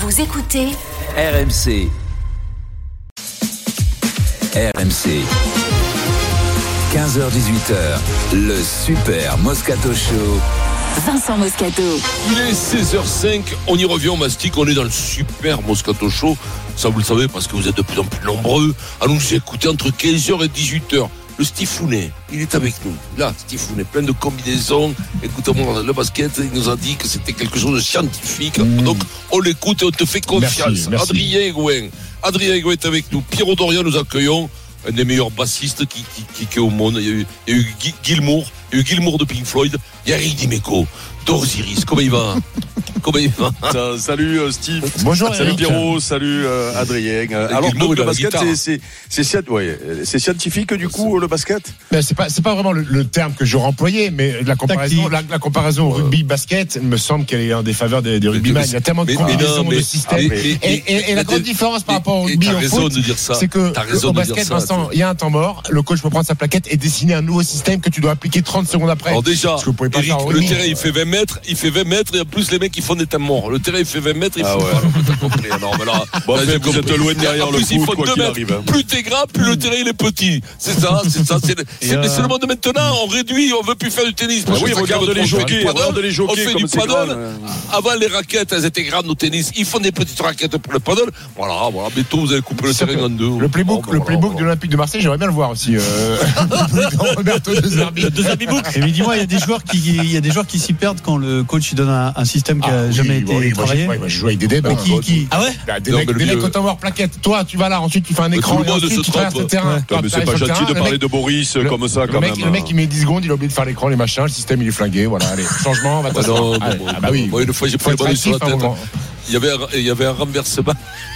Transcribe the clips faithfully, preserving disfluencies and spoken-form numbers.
Vous écoutez R M C. R M C. quinze heures dix-huit heures, le Super Moscato Show. Vincent Moscato. Il est seize heures cinq, on y revient, on mastique, on est dans le Super Moscato Show. Ça, vous le savez, parce que vous êtes de plus en plus nombreux à nous écouter entre quinze heures et dix-huit heures. Le Stifounet, il est avec nous. Là, Stifounet, plein de combinaisons. Écoute-moi, le basket, il nous a dit que c'était quelque chose de scientifique. Mmh. Donc, on l'écoute et on te fait confiance. Merci, merci. Adrien Gouin. Adrien Gouin est avec nous. Pierrot Dorian, nous accueillons. Un des meilleurs bassistes qui, qui, qui, qui est au monde. Il y a eu, il y a eu Gilmour, il y a eu Gilmour de Pink Floyd. Il y a Eric Dimeco d'Osiris. Comment il va? Comment il va? Ça, salut euh, Steve. Bonjour. Salut Eric. Pierrot. Salut euh, Adrien. Euh, alors Gilmour, donc, le la basket, guitare. c'est, c'est, c'est, ouais, c'est scientifique du coup le basket. Ben, c'est pas c'est pas vraiment le, le terme que j'aurais employé, mais la comparaison la, la comparaison au rugby basket me semble qu'elle est en défaveur des, des rugbyman. Il y a tellement de mais, combinaisons, mais, de systèmes. mais, et, et, et, et la grande différence par rapport au rugby au au foot, c'est que au basket, Vincent, il y a un temps mort. Le coach peut prendre sa plaquette et dessiner un nouveau système que tu dois appliquer trente secondes après. Alors déjà, parce que vous pouvez pas Eric, faire au le rugby. terrain il fait vingt mètres, il fait vingt mètres et en plus les mecs ils font des temps morts. Le terrain il fait vingt mètres, il Ah faut ouais. pas. T'as compris. Non, mais là, Bon, là, après, j'ai vous compris. êtes loin derrière En le plus, il foot, faut quoi deux qu'il mètres. arrive, hein. Plus t'es grand, plus le terrain il est petit. C'est ça, c'est ça. C'est, c'est, euh... mais c'est le monde de maintenant. On réduit, on veut plus faire du tennis. Ah oui, regarde les jockeys, regarde les jockeys On fait comme du c'est paddle. grand. Avant les raquettes, elles étaient grandes au tennis. Ils font des petites raquettes pour le paddle. Voilà, voilà. Bientôt vous allez couper le terrain en deux. Le playbook, Oh, le voilà, playbook voilà. de l'Olympique de Marseille, j'aimerais bien le voir aussi. Euh... Roberto De Zerbi. De Zerbi Book. Et mais dis-moi, il y a des joueurs qui, il y a des joueurs qui s'y perdent quand le coach il donne un, un système qui a Ah, jamais oui, été oui, moi, travaillé. j'ai- ouais, moi, je joue avec des débats. Mais qui, qui... Ah ouais? Bah, Des Non, mecs, mais le des mecs vieux- au temps mort plaquette. Toi, tu vas là, ensuite tu fais un Mais écran tout le et monde ensuite se tu traverses le trompe. terrain. Ouais, Toi, mais tu c'est pas arrives sur le gentil terrain, de le parler mec- de Boris le- comme ça le quand mec, même. le mec, il met dix secondes, il a oublié de faire l'écran, les machins, le système, il est flingué, voilà, allez, changement, on va Ah t'asseoir. non, Allez, bon, ah bah oui. bon, une fois j'ai Faut pris le être ballon sur la actif, à un tête. moment. Il y avait un, il y avait un renversement.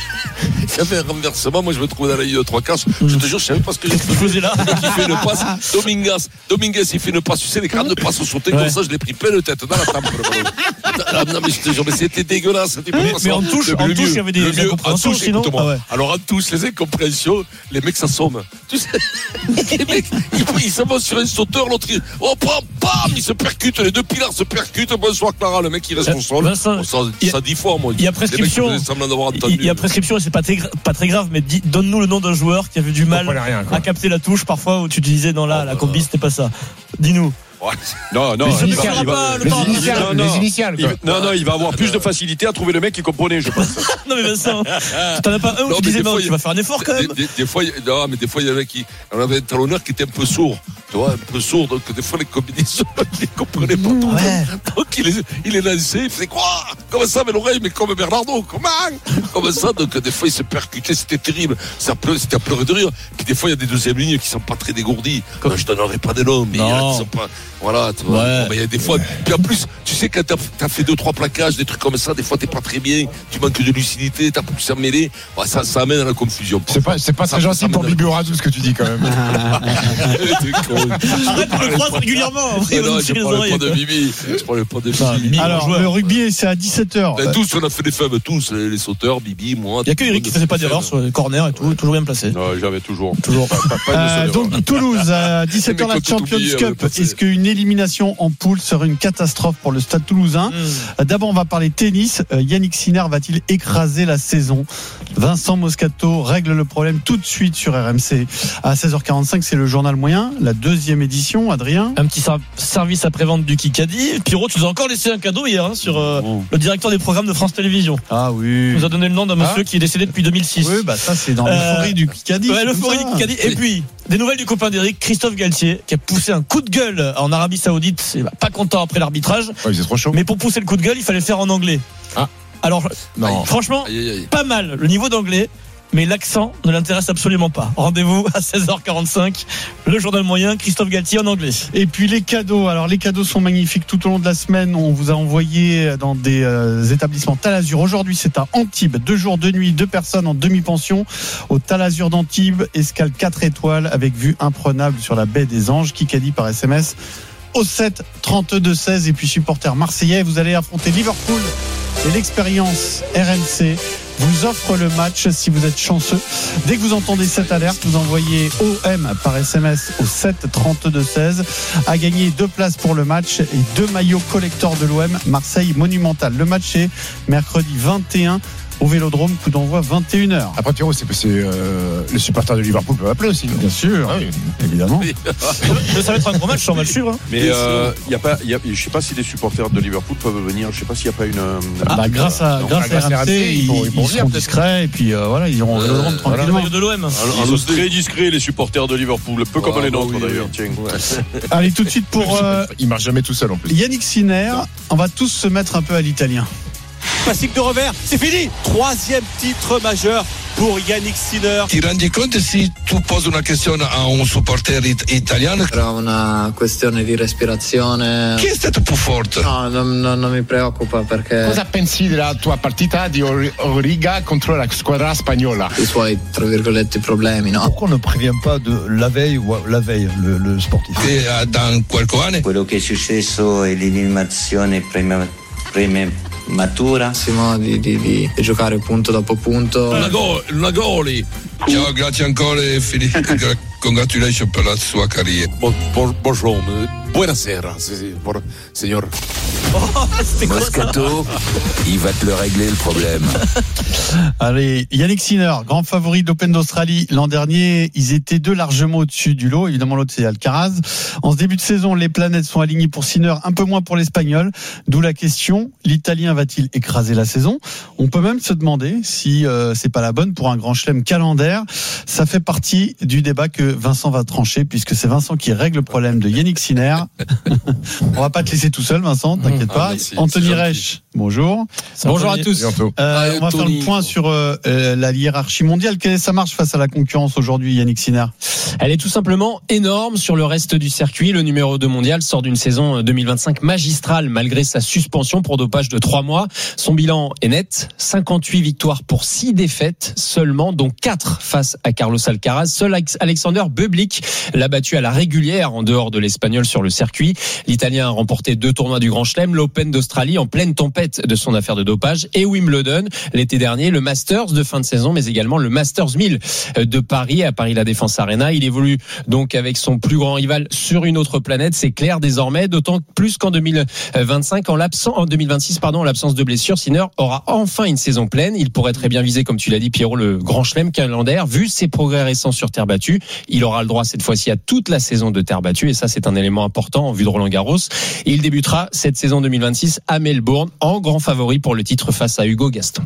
Il y avait un renversement. Moi, je me trouvais dans la ligne de trois quarts. Je te jure, je savais pas ce que j'ai fait. faisais là. Le mec, il fait une passe. Dominguez, Dominguez, il fait une passe. Tu sais, les grandes passes sautées comme ça, je l'ai pris plein de tête dans la table. le ballon. Ah, non, mais je te jure, mais c'était dégueulasse. C'était Mais- pas mais ça. en touche- Le en mieux- touche, il y avait des le mieux- incompréhensions, en touche, sinon. écoute-moi. Ah ouais. Alors, en touche, les incompréhensions, les mecs s'assomment. Tu sais, les mecs, ils, ils s'en vont sur un sauteur, l'autre, il, oh, bam, bam, ils se percutent, les deux pilars se percutent. Bonsoir, Clara, le mec, il reste au sol. Vincent, Bon, ça, il y a- ça dit fort, moi. il y a Les prescription. mecs, ils faisaient semblant d'avoir entendu. Il y a prescription et c'est pas très, gra- pas très grave, mais dis- donne-nous le nom d'un joueur qui avait du mal comprenais rien, quoi. à capter la touche parfois où tu te disais non là, Oh, la bah, combi c'était pas ça. Dis-nous. Ouais. Non, non, Les il va- initiales, il va- pas le Les temps. initiales, Non, non. les initiales, il quoi. va- non, non, il va avoir plus de facilité à trouver le mec qui comprenait, je pense. Non mais Vincent, t'en as pas un où Non, tu mais disais des non, fois, tu il- vas faire un effort quand Des, même. des, des fois, il- non, mais des fois, il y en avait qui, on avait un talonneur qui était un peu sourd, tu vois, un peu sourd, donc des fois les combinaisons, il ne comprenait pas trop. Ouais. Donc il est, il est lancé, il faisait quoi? Comme ça, mais l'oreille, mais comme Bernardo, comment? Comme ça, donc des fois il se percutait, c'était terrible, ça pleu, c'était à pleurer de rire. Puis des fois, il y a des deuxièmes lignes qui sont pas très dégourdis. Non, je donnerai pas des noms, mais il y en a Non. qui sont pas, voilà, tu vois. Ouais. Bon, mais il y a des fois, puis en plus, tu sais, quand t'as, t'as fait deux, trois plaquages, des trucs comme ça, des fois t'es pas très bien, tu manques de lucidité, t'as poussé à mêler, ouais, ça, ça amène à la confusion. C'est pas, c'est pas Ça- très ça gentil pour m'énerve. Bibi Radou ce que tu dis quand même. Arrête, on le croise régulièrement. Après, il va Non, nous je tirer les parlais oreilles. pas de Bibi. Je parlais pas de Ah, Bibi. Bibi. Alors, joueur. le rugby, c'est à dix-sept heures. Ben, tous, on a fait des femmes, tous, les, les sauteurs, Bibi, moi. Il y a que Eric qui faisait pas d'erreur sur les corners et tout, toujours bien placé. Non, j'avais toujours. Toujours. Pas, pas, pas une Euh, seule donc erreur. Toulouse à dix-sept heures la Mais quand tout Champions oublié, Cup. euh, passé. Est-ce qu'une élimination en poule serait une catastrophe pour le Stade Toulousain? Mmh. D'abord on va parler tennis. Euh, Yannick Sinner va-t-il écraser la saison? Vincent Moscato règle le problème tout de suite sur R M C. À seize heures quarante-cinq, c'est le journal moyen, la deuxième édition. Adrien. Un petit ser- service après-vente du Kikadi. Pierrot, tu nous as encore laissé un cadeau hier hein, sur euh, Bon. le directeur des programmes de France Télévisions. Ah oui. Il nous a donné le nom d'un monsieur Ah. qui est décédé depuis deux mille six. Oui, bah ça c'est dans Euh, l'euphorie du Kikadi. Ouais, c'est l'euphorie comme du ça. Kikadi. Et puis, des nouvelles du copain d'Eric, Christophe Galtier, qui a poussé un coup de gueule en Arabie Saoudite. Il va pas content après l'arbitrage. Ouais, c'est trop chaud. Mais pour pousser le coup de gueule, il fallait le faire en anglais. Ah. Alors, Non. franchement, Aïe, aïe, aïe. pas mal le niveau d'anglais, mais l'accent ne l'intéresse absolument pas. Rendez-vous à seize heures quarante-cinq, le journal moyen, Christophe Galtier en anglais. Et puis les cadeaux. Alors les cadeaux sont magnifiques tout au long de la semaine. On vous a envoyé dans des euh, établissements Talazur. Aujourd'hui, c'est à Antibes. Deux jours, deux nuits, deux personnes en demi-pension au Talazur d'Antibes. Escale quatre étoiles avec vue imprenable sur la baie des Anges. Kikadi par S M S au sept trente-deux seize. Et puis supporters marseillais, vous allez affronter Liverpool. Et l'expérience R M C vous offre le match si vous êtes chanceux. Dès que vous entendez cette alerte, vous envoyez O M par S M S au sept trente-deux seize. À gagner deux places pour le match et deux maillots collector de l'O M Marseille Monumental. Le match est mercredi vingt et un au Vélodrome, coup d'envoi vingt et une heures. Après, Pierrot, c'est, c'est euh, les supporters de Liverpool peuvent appeler aussi. Bien sûr, Ah oui. évidemment. Ça va être un gros match, on va le suivre. Hein. Mais euh, y a pas, y a, je sais pas si les supporters de Liverpool peuvent venir. Je sais pas s'il n'y a pas une. Ah, bah, grâce à, non, grâce grâce à à R M C, R M C, ils, ils vont- ils vont ils venir, seront peut-être. discrets et puis euh, voilà, ils iront au Vélodrome Euh, tranquillement. Maillot de l'O M. Ils sont très discrets, les supporters de Liverpool, peu comme Ah, les bah nôtres oui, d'ailleurs. oui. Tiens. Allez, tout de suite pour euh, Il marche jamais tout seul en plus. Yannick Sinner. On va tous se mettre un peu à l'italien. Classique de revers, c'est fini. Troisième titre majeur pour Yannick Sinner. Ti rendi conto se tu posi una questione a un supporter it- italiano? Era una questione di respirazione. Chi è stato più forte? No, non, non- non mi preoccupa perché Cosa pensi della tua partita di Or- Origa contro la squadra spagnola? i suoi, tra virgolette, problemi, no? Pourquoi on ne prévient pas de la veille ou la veille le, le sportif? Che ha da qualche anno? Quello che è successo è l'eliminazione prima, prematura. Massimo di, di, di, di giocare punto dopo punto. Una, go- una goli. Ciao, grazie ancora e Filippo, congratulations per la sua carriera. Bon, bon, bonjour, buonasera, por, signor. Moscato, il va te le régler le problème. Allez, Yannick Sinner, grand favori de l'Open d'Australie l'an dernier, ils étaient deux largement au-dessus du lot. Évidemment, l'autre c'est Alcaraz. En ce début de saison, les planètes sont alignées pour Sinner, un peu moins pour l'Espagnol. D'où la question, l'Italien va-t-il écraser la saison? On peut même se demander si euh, c'est pas la bonne pour un grand chelem calendaire. Ça fait partie du débat que Vincent va trancher, puisque c'est Vincent qui règle le problème de Yannick Sinner. On va pas te laisser tout seul, Vincent, t'inquiète Ah, pas. merci, Anthony c'est gentil. Reich, bonjour. Bonjour à tous. Bientôt. Euh, Allez, on va faire Tony. le point sur euh, euh, la hiérarchie mondiale. Quelle est sa marche face à la concurrence aujourd'hui, Yannick Sinner? Elle est tout simplement énorme sur le reste du circuit. Le numéro deux mondial sort d'une saison deux mille vingt-cinq magistrale malgré sa suspension pour dopage de trois mois. Son bilan est net, cinquante-huit victoires pour six défaites seulement, dont quatre face à Carlos Alcaraz. Seul Alexander Bublik l'a battu à la régulière en dehors de l'Espagnol sur le circuit. L'Italien a remporté deux tournois du Grand Chelem, l'Open d'Australie en pleine tempête de son affaire de dopage et Wimbledon l'été dernier, le Masters de fin de saison, mais également le Masters mille de Paris à Paris La Défense Arena. Il évolue donc avec son plus grand rival sur une autre planète, c'est clair désormais, d'autant plus qu'en deux mille vingt-cinq, en l'absence, en deux mille vingt-six, pardon, en l'absence de blessure, Sinner aura enfin une saison pleine. Il pourrait très bien viser, comme tu l'as dit, Pierrot, le Grand Chelem calendaire. Vu ses progrès récents sur terre battue, il aura le droit cette fois-ci à toute la saison de terre battue, et ça c'est un élément important en vue de Roland Garros. Et il débutera cette saison deux mille vingt-six à Melbourne en grand favori pour le titre face à Hugo Gaston.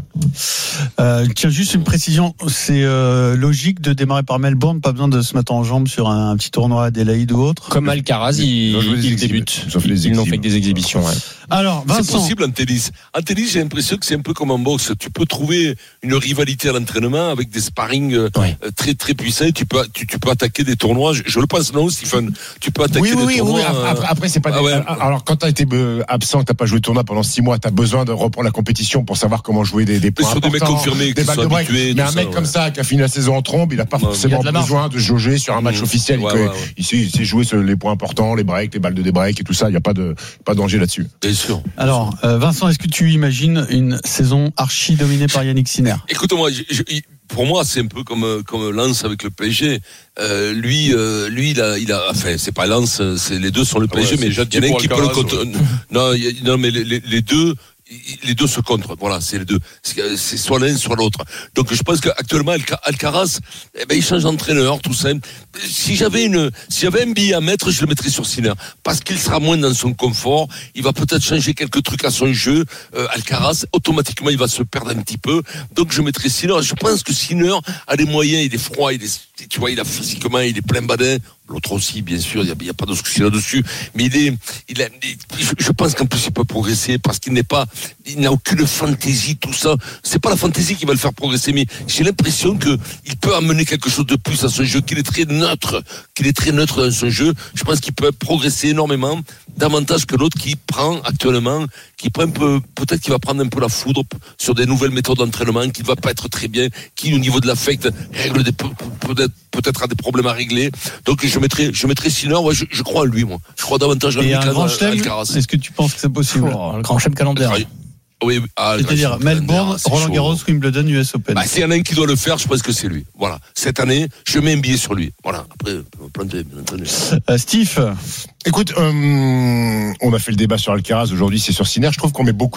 Euh, tiens, juste une précision, c'est euh, logique de démarrer par Melbourne, pas besoin de se mettre en jambe sur un, un petit tournoi à Adélaïde ou autre. Comme Alcaraz, il, Ils ont joué des il exhibes. débute. Ils ont fait des Ils n'ont exhibes. fait que des exhibitions. Ouais. Alors, C'est Vincent, possible en tennis. En tennis, j'ai l'impression que c'est un peu comme en boxe. Tu peux trouver une rivalité à l'entraînement avec des sparring euh, Ouais. très très puissants. Tu peux tu, tu peux attaquer des tournois. Je, je le pense, non, Stephen. Tu peux attaquer Oui, oui, des oui, tournois. oui. Après, après, après, c'est pas. Ah des- ouais. Alors, quand t'as été euh, absent, que t'as pas joué le tournoi pendant six mois, t'as besoin de reprendre la compétition pour savoir comment jouer des, des points sur des mecs importants, confirmés, des qui balles sont de break. habitués, Mais tout un ça, mec ouais. comme ça, qui a fini la saison en trombe, il a pas Ouais, il y a forcément de la marge. besoin de jauger sur un match Mmh. officiel. Ouais, que- ouais, ouais. Il sait, il sait jouer sur les points importants, les breaks, les balles de débreak et tout ça. Il y a pas de, pas de danger là-dessus. Bien sûr. alors euh, Vincent, est-ce que tu imagines une saison archi dominée par Yannick Sinner? Écoute-moi, je- je- pour moi, c'est un peu comme comme Lens avec le P S G. Euh, lui, euh, lui, il a, il a, enfin, c'est pas Lens, c'est les deux sont le P S G, Ouais, mais c'est gentil il y en a un pour qui peut le Alcaraz, contre. Non, il y a- non, mais les, les- les deux. Les deux se contre, voilà, c'est les deux. C'est c'est soit l'un, soit l'autre. Donc je pense qu'actuellement, Alca- Alcaraz, eh ben, il change d'entraîneur, tout ça. Si j'avais une, si j'avais un billet à mettre, je le mettrais sur Sinner, parce qu'il sera moins dans son confort. Il va peut-être changer quelques trucs à son jeu. Euh, Alcaraz, automatiquement, il va se perdre un petit peu. Donc je mettrais Sinner. Je pense que Sinner a les moyens, il est froid, il est, tu vois, il a physiquement, il est plein badin. L'autre aussi, bien sûr, il n'y a, il y a pas de souci là-dessus. Mais il est, il a, il- je, je pense qu'en plus il peut progresser parce qu'il n'est pas, il n'a aucune fantaisie, tout ça. C'est pas la fantaisie qui va le faire progresser, mais j'ai l'impression que il peut amener quelque chose de plus à son jeu, qu'il est très neutre, qu'il est très neutre dans son jeu. Je pense qu'il peut progresser énormément, davantage que l'autre qui prend actuellement, qui prend un peu, peut-être qu'il va prendre un peu la foudre sur des nouvelles méthodes d'entraînement, qu'il va pas être très bien, qui au niveau de l'affect règle des, peut-être, peut-être a des problèmes à régler. Donc je mettrais, je mettrais Sinner, ouais, je, je crois en lui, moi. Je crois davantage en lui Et un qu'à grand chelem, Alcaraz. est-ce que tu penses que c'est possible? Oh, le Grand Chelem calendaire. Oui, oui. Ah, C'est-à-dire c'est- Melbourne, c'est Roland chaud. Garros, Wimbledon, U S Open. Bah, s'il y en a un qui doit le faire, je pense que c'est lui. Voilà. Cette année, je mets un billet sur lui. Voilà. Après, on peut me planter, bien entendu. Euh, Steve, Écoute, euh, on a fait le débat sur Alcaraz. Aujourd'hui, c'est sur Sinner. Je trouve qu'on met beaucoup de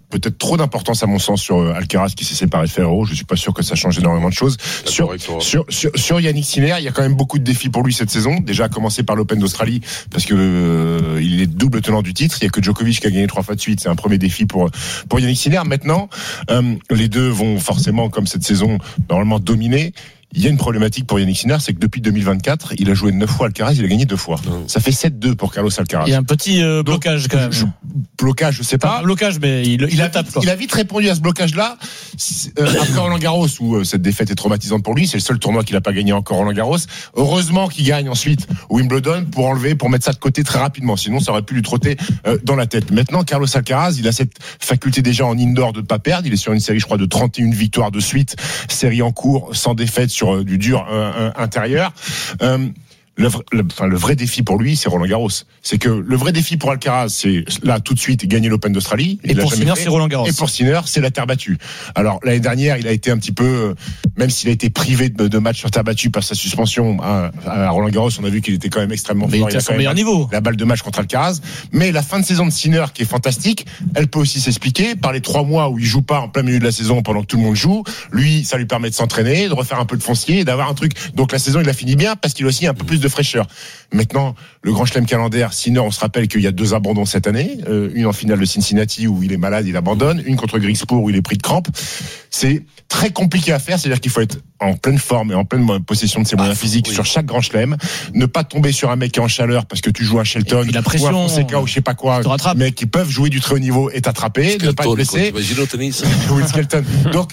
peut-être trop d'importance à mon sens sur euh, Alcaraz qui s'est séparé de Ferrero. Je suis pas sûr que ça change énormément de choses. Sur, sur, sur, sur Yannick Sinner, il y a quand même beaucoup de défis pour lui cette saison. Déjà, à commencer par l'Open d'Australie, parce que euh, il est double tenant du titre. Il y a que Djokovic qui a gagné trois fois de suite. C'est un premier défi pour pour Yannick Sinner. Maintenant, euh, les deux vont forcément, comme cette saison, normalement dominer. Il y a une problématique pour Yannick Sinner, c'est que depuis deux mille vingt-quatre, il a joué neuf fois Alcaraz, il a gagné deux fois. Mmh. Ça fait sept deux pour Carlos Alcaraz. Il y a un petit euh, blocage quand même. Je, blocage, je sais pas. Pas un blocage, mais il, il, il a tape. Vite, il a vite répondu à ce blocage-là. Euh, après Roland Garros, où euh, cette défaite est traumatisante pour lui, c'est le seul tournoi qu'il a pas gagné encore, Roland Garros. Heureusement qu'il gagne ensuite Wimbledon pour enlever, pour mettre ça de côté très rapidement. Sinon, ça aurait pu lui trotter euh, dans la tête. Maintenant, Carlos Alcaraz, il a cette faculté déjà en indoor de ne pas perdre. Il est sur une série, je crois, de trente et une victoires de suite, série en cours, sans défaite sur euh, du dur euh, intérieur. Euh, Le vrai, le, enfin, le vrai défi pour lui, c'est Roland Garros. C'est que le vrai défi pour Alcaraz, c'est là tout de suite gagner l'Open d'Australie. Et pour Sinner, c'est Roland Garros. Et pour Sinner, c'est la terre battue. Alors l'année dernière, il a été un petit peu, même s'il a été privé de, de matchs sur terre battue par sa suspension à, à Roland Garros, on a vu qu'il était quand même extrêmement mais fort. Il était à son meilleur niveau. La balle de match contre Alcaraz. Mais la fin de saison de Sinner, qui est fantastique, elle peut aussi s'expliquer par les trois mois où il joue pas en plein milieu de la saison pendant que tout le monde joue. Lui, ça lui permet de s'entraîner, de refaire un peu de foncier, et d'avoir un truc. Donc la saison, il la finit bien parce qu'il a aussi un peu plus de fraîcheur. Maintenant, le Grand Chelem calendaire, Sinner, on se rappelle qu'il y a deux abandons cette année. Euh, une en finale de Cincinnati où il est malade, il abandonne. Une contre Griekspoor où il est pris de crampes. C'est très compliqué à faire, c'est-à-dire qu'il faut être en pleine forme et en pleine possession de ses moyens ah, physiques oui. sur chaque Grand Chelem. Ne pas tomber sur un mec qui est en chaleur parce que tu joues à Shelton la pression, ou à Fonseca ou je sais pas quoi. Mais qui peuvent jouer du très haut niveau et t'attraper, ne pas être blessé. Will Skelton. Donc,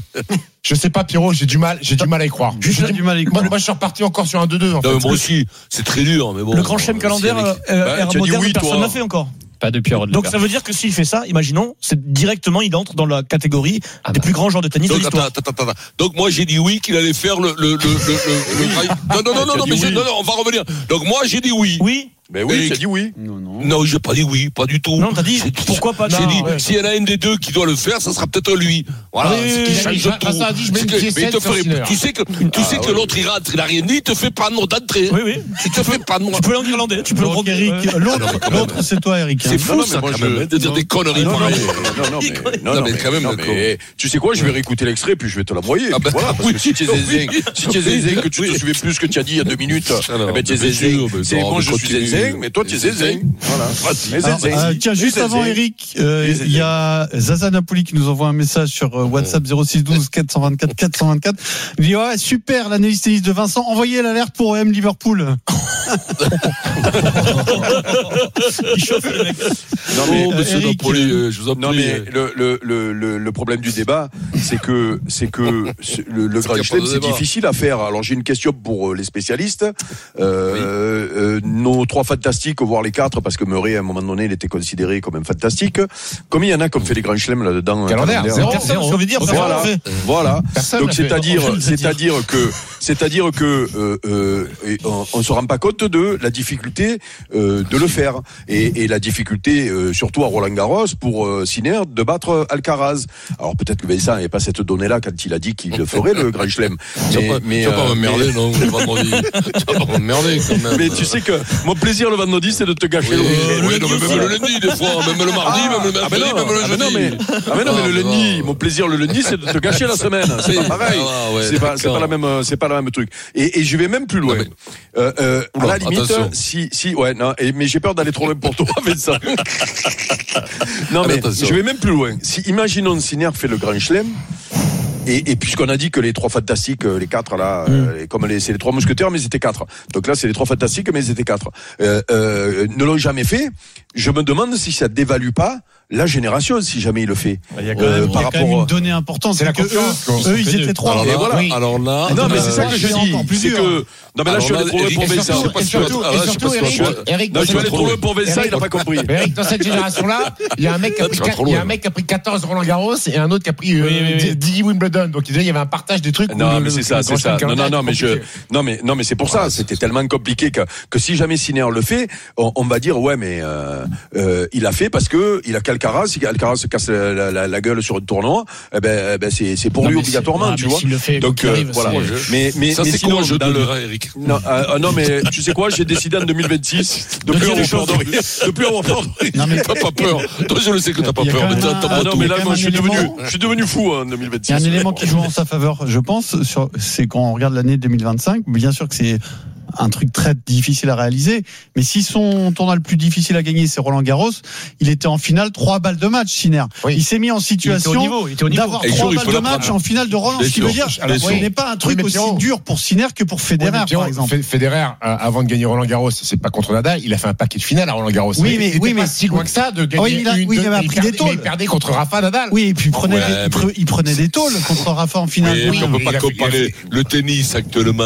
je sais pas, Pierrot, j'ai du mal, j'ai du mal à y croire. J'ai du mal à y croire. Moi, moi, je suis reparti encore sur un deux deux. En non, fait. Mais moi aussi, c'est très dur. Mais bon, le Grand Chelem calendaire, euh, bah, euh, moderne, oui, personne n'a fait encore. Pas depuis Rodler. Donc ça veut dire que s'il fait ça, imaginons, c'est directement il entre dans la catégorie ah des bah. plus grands joueurs de tennis donc, de l'histoire. Attends, attends, attends. Donc moi j'ai dit oui qu'il allait faire le le le le, le, le... Non non non non non mais oui. non non on va revenir. Donc moi j'ai dit oui. Oui. Ben oui, tu as dit oui. Non, non. Non, j'ai pas dit oui, pas du tout. Non, t'as dit pourquoi pas. J'ai dit, ouais. S'il y en a un des deux qui doit le faire, ça sera peut-être lui. Voilà. Oui, oui, oui, change oui, tout. ça a dit, je mets une mais il te ferait, tu sais que, tu ah, sais ouais. que l'autre il rentre, il a rien dit, il te fait pas d'entrée. Oui, oui. Tu te fais pas de Tu peux l'irlandais, tu peux le Eric. L'autre, l'autre, c'est toi, Eric. C'est fou, ça, quand même, de dire des conneries. Non, non, non, mais quand même, tu sais quoi, je vais réécouter l'extrait, puis je vais te l'envoyer. Voilà, parce que si tu es zézé, si tu es zézé, que tu te suivais plus que tu as dit il y a deux minutes, ben tu es zézé. C'est bon, je suis zézé, mais toi tu es zézé. Voilà. Alors, euh, tiens, juste avant Eric, il euh, y a Zaza Napoli qui nous envoie un message sur euh, WhatsApp zéro six douze quatre cent vingt-quatre quatre cent vingt-quatre. Il dit ouais, super l'analyse tennis de Vincent. Envoyez l'alerte pour O M Liverpool. Il chauffe le mec. Non mais, oh, monsieur Eric, Napoli, euh, je vous en prie. Non mais le le le le, le problème du débat, c'est que c'est que le, le Grand Chelem c'est difficile à faire. Alors j'ai une question pour les spécialistes. Euh, oui. euh, nos trois fantastiques, voire les quatre, parce que Murray à un moment donné il était considéré comme un fantastique. Combien il y en a qui ont fait les grands chelems là-dedans? Calendaire, zéro. Personne, ce qu'on veut dire. Voilà, voilà. Personne donc c'est-à-dire, c'est-à-dire que, c'est-à-dire que euh, euh, on, on se rend pas compte de la difficulté euh, de le faire et, et la difficulté euh, surtout à Roland Garros pour euh, Sinner de battre Alcaraz. Alors peut-être que Vincent n'avait pas cette donnée-là quand il a dit qu'il le ferait le Grand Chelem. Mais, pas, mais tu vas euh, pas m'emmerder, mais... non, le vendredi. Tu vas pas m'emmerder quand même. Mais tu sais que mon plaisir le vendredi, c'est de te gâcher oui, le week-end. Oui, non, mais même le lundi, des fois, même le mardi, ah, même le mercredi, ah non, même le jeudi. Ah mais, ah mais non, mais le lundi, mon plaisir le lundi, c'est de te gâcher la semaine. C'est pas pareil. Ah, ouais, c'est pas, c'est pas la même, c'est pas la même truc. Et, et je vais même plus loin. Non, mais... euh, euh, Oula, à la limite, attention. si, si, ouais, non, et, mais j'ai peur d'aller trop loin pour toi, mais ça. Non, mais attention. Je vais même plus loin. Si, imaginons Sinner fait le Grand Chelem. Et, et puisqu'on a dit que les trois fantastiques, les quatre là, mm. euh, comme les, c'est les trois mousquetaires, mais c'était quatre. Donc là, c'est les trois fantastiques, mais c'était quatre. Euh, euh, ne l'ont jamais fait. Je me demande si ça dévalue pas la génération, si jamais il le fait. Il y a quand même, euh, il y a quand même une donnée importante, c'est, c'est que eux, eux ils étaient trois. Alors là, voilà. Oui. Alors là, non, mais c'est ça que je dis. C'est que non, mais là, je suis allé trop loin pour Vincent. Et surtout, Eric, non, je suis allé trop loin pour Vincent, il n'a pas compris. Eric, dans cette génération-là, il y a un mec qui a pris, il y a un mec qui a pris quatorze Roland Garros et un autre qui a pris dix Wimbledon. Donc il y avait un partage des trucs. Non, mais c'est ça, c'est ça. Non, non, non, mais je, non, mais non, mais c'est pour ça. C'était tellement compliqué que que si jamais Sinner le fait, on va dire ouais, mais il a fait parce que il a calqué Alcaraz, si Alcaraz se casse la, la, la gueule sur un tournoi, eh ben, eh ben c'est, c'est pour non, lui obligatoirement, ah, tu vois. Le fait, donc euh, voilà. Mais mais ça mais c'est sinon, courageux de le... le Eric. Non, euh, non mais tu sais quoi, j'ai décidé en deux mille vingt-six de plus avoir peur de rien, de plus avoir peur de rien. Non mais t'as pas peur. Toi je le sais que t'as pas peur. Mais t'as pas ah non mais là moi je suis devenu, je suis devenu fou en deux mille vingt-six. Il y a un élément qui joue en sa faveur, je pense, sur, c'est quand on regarde l'année deux mille vingt-cinq. Bien sûr que c'est un truc très difficile à réaliser, mais si son tournoi le plus difficile à gagner c'est Roland Garros, il était en finale trois balles de match, Sinner. Oui. Il s'est mis en situation niveau, d'avoir trois balles de match en finale de Roland, ce qui veut dire ce n'est pas un truc oui, aussi Pierrot, dur pour Sinner que pour Federer, oui, Pierrot, par exemple. Federer, avant de gagner Roland Garros, c'est pas contre Nadal, il a fait un paquet de finales à Roland Garros. Oui, mais, il oui, mais mais si loin que ça de gagner oui, il a, une, oui, deux, il avait pris des tôles. Il perdait contre Rafa Nadal. Oui, et puis il prenait, ouais, des, mais... il prenait des tôles contre Rafa en finale. Oui, on peut pas comparer le tennis actuellement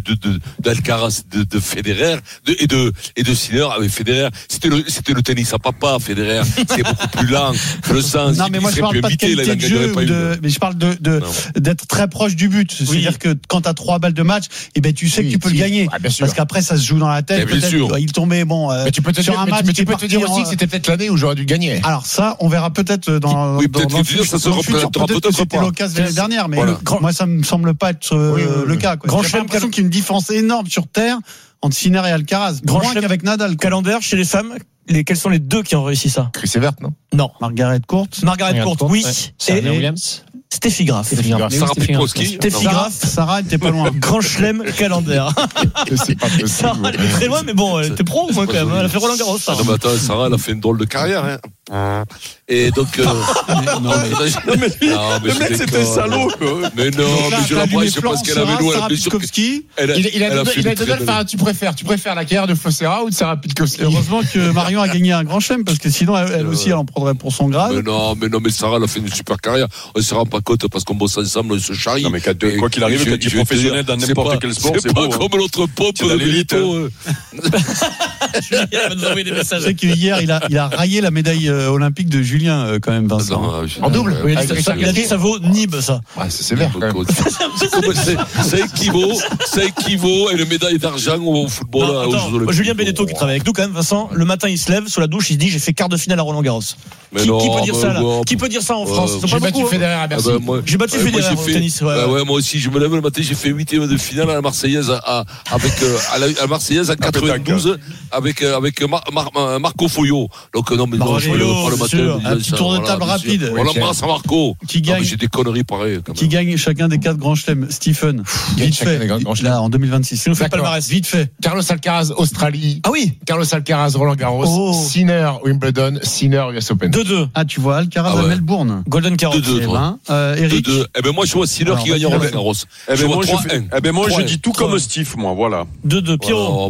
d'Alcaraz de Federer De, et de et de Sinner avec Federer, c'était le c'était le tennis à papa. Federer, c'était beaucoup plus lent. Le sens. Non mais moi je parle pas de qualité de jeu, de, mais je parle de, de d'être très proche du but. Oui. C'est-à-dire que quand t'as trois balles de match, et eh ben tu sais oui, que tu peux si. le gagner, ah, parce qu'après ça se joue dans la tête. Bien sûr. Il tombait bon. Euh, mais tu peux te sur dire, un match, mais tu peux te dire aussi que c'était peut-être l'année où j'aurais dû gagner. Alors ça, on verra peut-être dans oui, dans, peut-être dans le futur, ça se représentera peut-être que c'était l'occasion l'année dernière, mais moi ça me semble pas être le cas. J'ai l'impression qu'il y a une différence énorme sur terre entre Sinner et Alcaraz, grand moins qu'avec Nadal. Calendar chez les femmes, les, quels sont les deux qui ont réussi ça? Chris Evert, non? Non. Margaret Court. Margaret Court, oui. Ouais. Et Williams. Steffi Graf. Sarah Petrowski. Steffi Graf. Sarah était pas loin. Grand chelem Calendar. C'est pas possible. Sarah, elle était très loin, mais bon, elle était pro, moi, quand même. Elle a fait Roland Garros, Sarah. Non, mais attends, Sarah, elle a fait une drôle de carrière, hein. Et donc, euh... non, mais, non, mais, lui, non, mais le mec, c'était salaud, quoi. Mais non, mais je l'embrasse parce qu'elle avait nous, elle a blessure. Il a donné, tu préfères, tu préfères la carrière de Flossera ou de Sarah Pitkowski? Heureusement que Marion a gagné un grand chelem, parce que sinon, elle aussi, elle en prendrait pour son grade. Mais non, mais non, mais Sarah, elle a fait une super carrière. On ne se rend pas compte parce qu'on bosse ensemble, on se charrie. Non, mais quoi qu'il arrive, quand tu es professionnel dans n'importe quel sport, c'est beau. C'est pas comme l'autre pop de l'élite. Julien va nous envoyer des messages. Je sais qu'hier, il a, il a raillé la médaille olympique de Julien, quand même, Vincent. Non, en double. Oui, il a dit que ça vaut Nib, ça. Ouais, c'est sévère. Ça équivaut, ça équivaut à une médaille d'argent au football. Non, attends, Julien Benetto qui travaille avec nous, quand même, Vincent, le matin, il se lève, sous la douche, il se dit, j'ai fait quart de finale à Roland Garros. Qui, non, qui peut dire ça, là? bon, Qui peut dire ça en France? euh, J'ai battu Federer à Bercy. Ah bah, moi, j'ai battu ouais, Federer au tennis. Ouais, bah, ouais. ouais, moi aussi, je me lève le matin, j'ai fait huitième de finale à la Marseillaise à, à, avec euh, à la à Marseillaise à quatre-vingt-douze avec euh, avec Mar, Mar, Mar, Marco Foyot. Donc non, mais non, je me lève pas le matin. Un petit tour de table rapide. On l'embrasse à Marco. Qui gagne? J'ai des conneries pareilles. Qui gagne chacun des quatre grands chelems? Stephen. Vite fait. Là, en deux mille vingt-six. Tu nous fais le palmarès. Vite fait. Carlos Alcaraz, Australie. Ah oui. Carlos Alcaraz, Roland Garros. Oh. Sinner, Wimbledon. Sinner, U S Open. deux deux. Ah, tu vois, Alcaraz à Melbourne. Golden Carotte. deux deux. Euh, Eric. deux deux. Eh ben moi je vois Sinner qui gagne Roland Garros. Eh ben moi je fais, eh ben moi je dis tout comme Steve, moi, voilà. deux deux. Pierrot.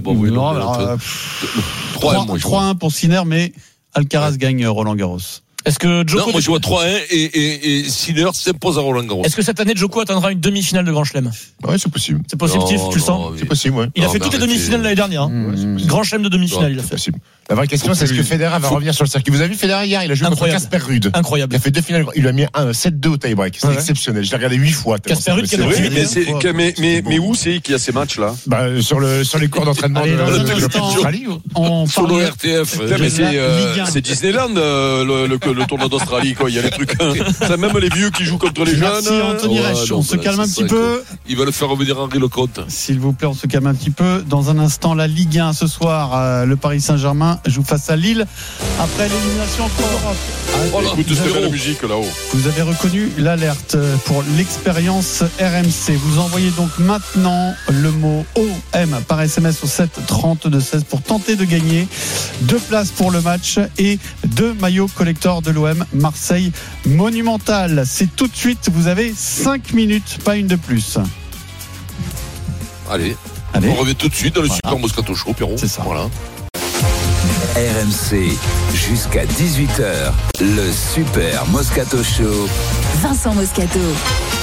trois un pour Sinner, mais Alcaraz gagne Roland Garros. Est-ce que Djoko... Non, moi je vois trois un et, et, et Sinner s'impose à Roland Garros. Est-ce que cette année Djoko atteindra une demi-finale de Grand Chelem? Ouais, c'est possible. C'est possible, Steve, tu le sens? C'est possible, ouais. Il a fait toutes les demi-finales l'année dernière. Hein. Ouais, Grand Chelem de demi-finale, il a fait. Possible. La vraie question, c'est est-ce que Federer va revenir sur le circuit? Vous avez vu Federer hier, il a joué contre Casper Ruud. Incroyable. Il a fait deux finales, il a mis un sept deux au tie-break. C'est exceptionnel. Je l'ai regardé huit fois. Casper Ruud qui a oui, mais, c'est, mais, mais, mais où c'est qu'il y a ces matchs-là? Bah, sur le, sur les cours d'entraînement de l'Australie. Sur le R T F. Mais c'est, c'est Disneyland, le, le, le tournoi d'Australie, quoi. Il y a les trucs, c'est même les vieux qui jouent contre les jeunes. Merci Anthony Reich. On se calme un petit peu. Il va le faire revenir Henri Lecomte. S'il vous plaît, on se calme un petit peu. Dans un instant, la Ligue un ce soir, le Paris Saint-Germain joue face à Lille. Après l'élimination en Coupe d'Europe. Oh là, écoute, c'est la musique là-haut. Vous avez reconnu l'alerte pour l'expérience R M C. Vous envoyez donc maintenant le mot O M par S M S au sept trente-deux seize pour tenter de gagner deux places pour le match et deux maillots collector de l'O M Marseille Monumental. C'est tout de suite, vous avez cinq minutes, pas une de plus. Allez, Allez. On revient tout de suite dans le voilà. Super Moscato Show, Pierrot. C'est ça. Voilà. R M C, jusqu'à dix-huit heures, le Super Moscato Show. Vincent Moscato.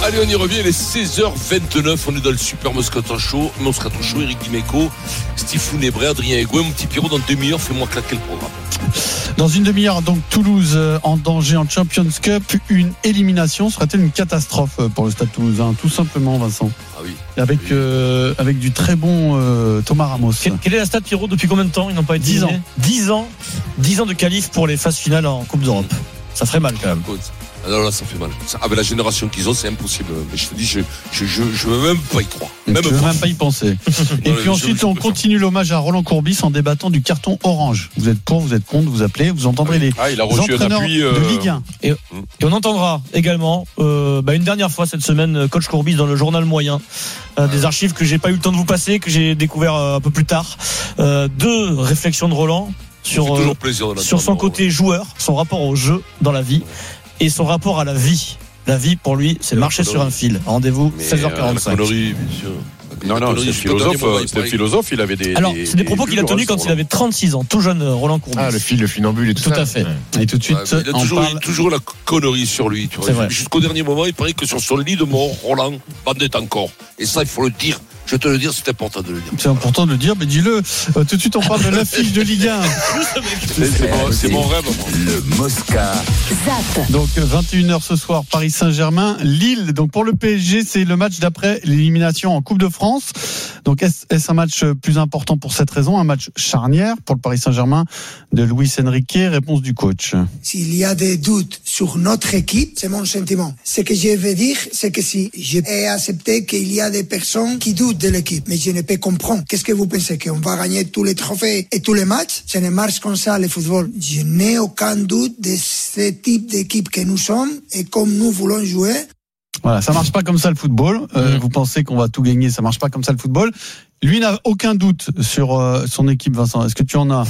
Allez, on y revient, il est seize heures vingt-neuf, on est dans le Super Moscato Show, Moscato Show, Eric Dimeco, Steve Founébré, Adrien Egouin, mon petit Pierrot, dans une demi-heure, fais-moi claquer le programme. Dans une demi-heure, donc Toulouse en danger en Champions Cup, une élimination serait-elle une catastrophe pour le Stade Toulousain, tout simplement, Vincent? Ah oui. Avec, oui. Euh, avec du très bon euh, Thomas Ramos. Quel, quel est la Stade Pierrot depuis combien de temps? Ils n'ont pas été dix ans. dix ans. dix ans de qualif pour les phases finales en Coupe d'Europe. Ça ferait mal quand même. Alors là, ça fait mal. Ça, avec la génération qu'ils ont, c'est impossible. Mais je te dis, je je, je, je veux même pas y croire. Même je veux même pas y penser. Et non, puis ensuite, je, on continue l'hommage à Roland Courbis en débattant du carton orange. Vous êtes pour, vous êtes contre, vous appelez, vous entendrez les, ah, il a les entraîneurs appui, euh... de Ligue un. Et, et on entendra également, euh, bah, une dernière fois cette semaine, coach Courbis dans le journal moyen. Euh, des archives que j'ai pas eu le temps de vous passer, que j'ai découvert euh, un peu plus tard. Euh, deux réflexions de Roland sur, euh, sur son côté joueur, son rapport au jeu dans la vie. Et son rapport à la vie. La vie, pour lui, c'est marcher sur un fil. Rendez-vous, seize heures quarante-cinq. Euh, connerie, bien sûr. Non, non, c'est un philosophe, c'est un philosophe, il avait des. Alors, c'est des propos qu'il a tenus quand il avait trente-six ans, tout jeune Roland Courbis. Ah, le fil, le funambule et tout, tout ça. Tout à fait. Ouais. Et tout de suite, ouais, il a toujours, parle... toujours la connerie sur lui. Tu vois. Jusqu'au dernier moment, il paraît que sur son lit de mort, Roland bandait encore. Et ça, il faut le dire. Je te le dire, c'est important de le dire. C'est important de le dire, mais dis-le. Euh, tout de suite, on parle de l'affiche de Ligue un. c'est, c'est, mon, c'est mon rêve. Moi. Le Mosca. Zap. Donc, vingt et une heures ce soir, Paris Saint-Germain, Lille. Donc, pour le P S G, c'est le match d'après l'élimination en Coupe de France. Donc, est-ce, est-ce un match plus important pour cette raison? Un match charnière pour le Paris Saint-Germain de Luis Enrique? Réponse du coach. S'il y a des doutes sur notre équipe, c'est mon sentiment. Ce que je veux dire, c'est que si j'ai accepté qu'il y a des personnes qui doutent de l'équipe, mais je ne peux comprendre. Qu'est-ce que vous pensez, qu'on va gagner tous les trophées et tous les matchs? Ça ne marche comme ça, le football. Je n'ai aucun doute de ce type d'équipe que nous sommes et comme nous voulons jouer. Voilà, ça marche pas comme ça le football. Euh, mmh. Vous pensez qu'on va tout gagner, ça marche pas comme ça le football. Lui n'a aucun doute sur euh, son équipe, Vincent. Est-ce que tu en as?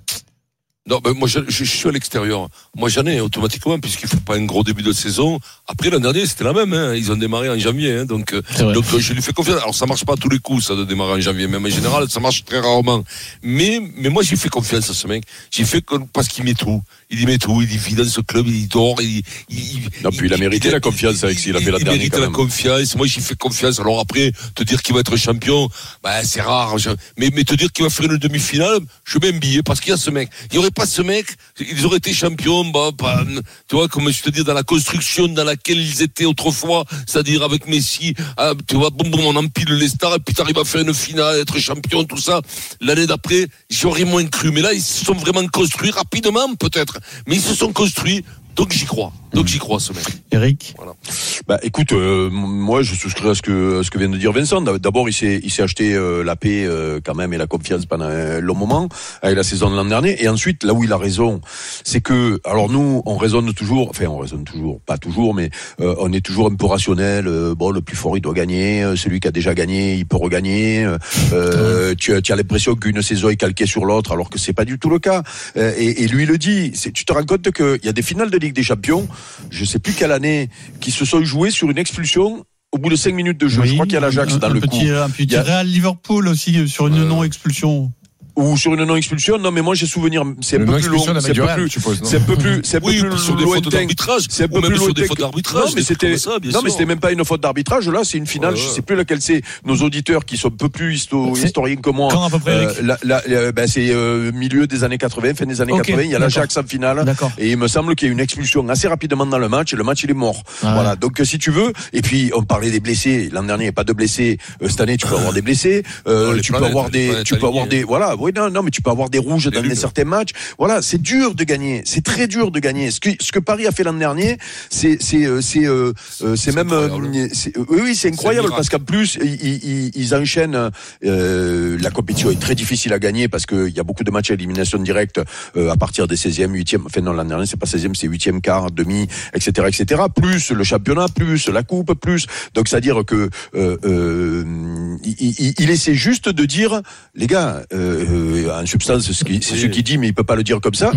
Non, ben moi je, je, je suis à l'extérieur. Moi j'en ai automatiquement puisqu'il ne faut pas un gros début de saison. Après l'an dernier c'était la même. Hein. Ils ont démarré en janvier, hein. donc donc je lui fais confiance. Alors ça marche pas à tous les coups, ça de démarrer en janvier. Même en général, ça marche très rarement. Mais mais moi j'ai fait confiance à ce mec. J'ai fait parce qu'il met tout. Il y met tout. Il vit dans ce club. Il dort. Il, il, non, puis il a mérité il, la confiance avec s'il a fait la dernière. Il mérite la confiance. Moi j'ai fait confiance. Alors après te dire qu'il va être champion, bah c'est rare. Je, mais mais te dire qu'il va faire une demi-finale, je mets un billet parce qu'il y a ce mec. Il y aurait pas ce mec. Ils auraient été champions, bah, pas, tu vois, comme je te dis, dans la construction dans laquelle ils étaient autrefois, c'est-à-dire avec Messi, ah, tu vois, boum, boum, on empile les stars, et puis t'arrives à faire une finale, être champion, tout ça. L'année d'après, j'aurais moins cru. Mais là, ils se sont vraiment construits rapidement, peut-être. Mais ils se sont construits. Donc j'y crois. Donc j'y crois, ce mec. Eric. Voilà. Bah écoute, euh, moi je souscris à ce que à ce que vient de dire Vincent. D'abord, il s'est il s'est acheté euh, la paix euh, quand même et la confiance pendant un long moment avec la saison de l'an dernier. Et ensuite, là où il a raison, c'est que alors nous on raisonne toujours, enfin on raisonne toujours, pas toujours, mais euh, on est toujours un peu rationnel. Euh, bon, le plus fort il doit gagner. Euh, celui qui a déjà gagné, il peut regagner. Euh, tu, tu as l'impression qu'une saison est calquée sur l'autre, alors que c'est pas du tout le cas. Euh, et, et lui il le dit. C'est, tu te rends compte qu'il y a des finales de Ligue des Champions, je sais plus quelle année, qui se sont jouées sur une expulsion au bout de cinq minutes de jeu. Oui, je crois qu'il y a l'Ajax dans le petit, coup. Un petit Real Liverpool aussi sur une euh... non-expulsion. Ou sur une non-expulsion, non mais moi j'ai souvenir, c'est un peu plus long, c'est un peu plus, c'est un peu plus, c'est un peu oui, plus sur des fautes d'arbitrage, c'est un peu plus sur des fautes d'arbitrage. Non mais c'était, ça, non mais c'était même pas une faute d'arbitrage, là c'est une finale, ouais, ouais. Je sais plus laquelle c'est. Nos auditeurs qui sont un peu plus histo- historiens que moi. Quand à peu près euh, la, la, la, ben c'est euh, milieu des années quatre-vingts, fin des années okay, quatre-vingts, il y a l'Ajax en finale. D'accord. Et il me semble qu'il y a une expulsion assez rapidement dans le match, et le match il est mort. Ah, voilà. Donc si tu veux, et puis on parlait des blessés. L'an dernier, pas de blessés. Cette année, tu peux avoir des blessés. Tu peux avoir des, tu peux avoir des, voilà. Oui, non, non, mais tu peux avoir des rouges dans des certains matchs. Voilà, c'est dur de gagner. C'est très dur de gagner. Ce que ce que Paris a fait l'an dernier, c'est c'est c'est euh, c'est, c'est même euh, c'est, oui oui c'est incroyable c'est parce qu'en plus ils, ils, ils enchaînent. Euh, la compétition est très difficile à gagner parce que il y a beaucoup de matchs à élimination directe euh, à partir des seizième, huitième. Enfin non, l'an dernier c'est pas seizième, c'est huitième, quart, demi, et cetera, et cetera. Plus le championnat, plus la coupe, plus. Donc c'est à dire que euh, euh, il, il, il essaie juste de dire les gars, euh, en substance c'est ce qu'il, c'est oui. ce qu'il dit, mais il peut pas le dire comme ça. Mmh.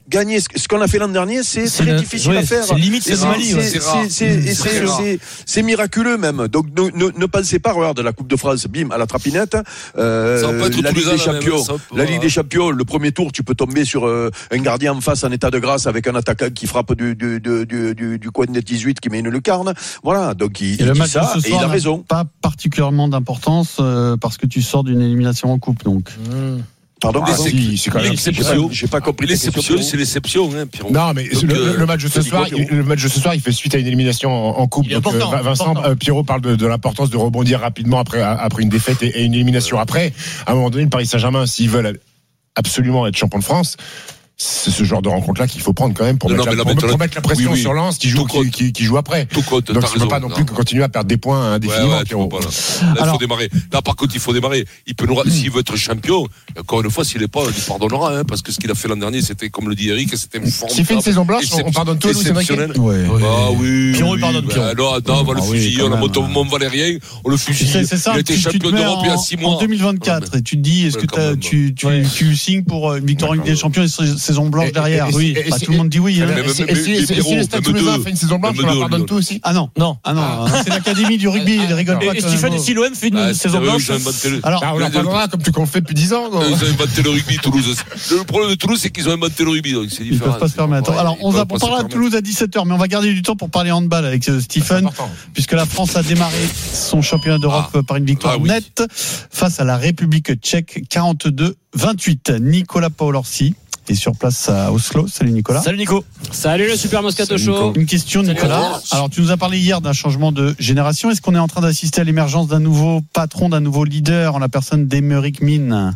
gagner ce qu'on a fait l'an dernier, c'est, c'est très le, difficile ouais, à faire. C'est limite, c'est, c'est, Mali, c'est, ouais. c'est, c'est, c'est, c'est, c'est, c'est, c'est miraculeux même. Donc ne, ne, ne pensez pas, regarde la Coupe de France, bim, à la trapinette. Euh, la Ligue des Champions, même, la Ligue des Champions, le premier tour, tu peux tomber sur euh, un gardien en face en état de grâce avec un attaquant qui frappe du, du, du, du, du, du coin de dix-huit qui met une lucarne. Voilà, donc il, il dit ça et il a raison. Pas particulièrement d'importance euh, parce que tu sors d'une élimination en coupe, donc. Mmh. Pardon, ah, c'est, si, c'est quand même l'exception. J'ai pas compris. L'exception, c'est l'exception. Hein, non, mais Donc, le, le match de ce soir, il, le match de ce soir, il fait suite à une élimination en, en coupe. Donc, important, euh, Vincent, euh, Pierrot parle de, de l'importance de rebondir rapidement après, après une défaite et, et une élimination après. À un moment donné, le Paris Saint-Germain, s'ils veulent absolument être champion de France, c'est ce genre de rencontre-là qu'il faut prendre quand même pour, non, mettre, non, la, pour, pour mettre la pression oui, oui. sur Lens qui joue, qui, qui, qui joue après. Tout compte, donc, tu ne peux pas non plus non. continuer à perdre des points indéfiniment. Ouais, ouais, là, là Alors, il faut démarrer. Là, par contre, il faut démarrer. Il peut nous, mmh. s'il veut être champion, encore une fois, s'il n'est pas, il pardonnera, hein, parce que ce qu'il a fait l'an dernier, c'était, comme le dit Eric, c'était formidable. S'il fait une saison blanche, on pardonne tout, Louis Enrique. Ah oui. Pierrot, il pardonne. Non, attends, on va le fusiller, on a monté au Mont Valérien, on le fusille. C'est ça. Il a été champion d'Europe il y a six mois. En deux mille vingt-quatre, et tu te dis, est-ce que tu signes pour une victoire en Ligue des Champions et saison blanche derrière? Oui, bah, tout le monde dit oui. Hein. Mais, mais, mais, si, si, si le Stade Toulousain fait une saison blanche, on leur pardonne tout aussi. Ah non, non, ah non, ah. c'est l'académie du rugby, il rigole pas. Et Stéphane, si l'O M fait une ah, saison blanche, alors on leur pardonnera comme tu qu'on le fait depuis dix ans. Ils ont inventé le rugby, Toulouse. Le problème de Toulouse, c'est qu'ils ont inventé le rugby, donc c'est différent. Ils peuvent pas se permettre. Alors on va parler de Toulouse à dix-sept heures, mais on va garder du temps pour parler handball avec Stephen, puisque la France a démarré son championnat d'Europe par une victoire nette face à la République tchèque, quarante-deux vingt-huit. Nicolas Paolorsi est sur place à Oslo. Salut Nicolas. Salut Nico. Salut le Super Moscato Show. Une question Nicolas. Alors tu nous as parlé hier d'un changement de génération. Est-ce qu'on est en train d'assister à l'émergence d'un nouveau patron, d'un nouveau leader en la personne d'Aymeric Min?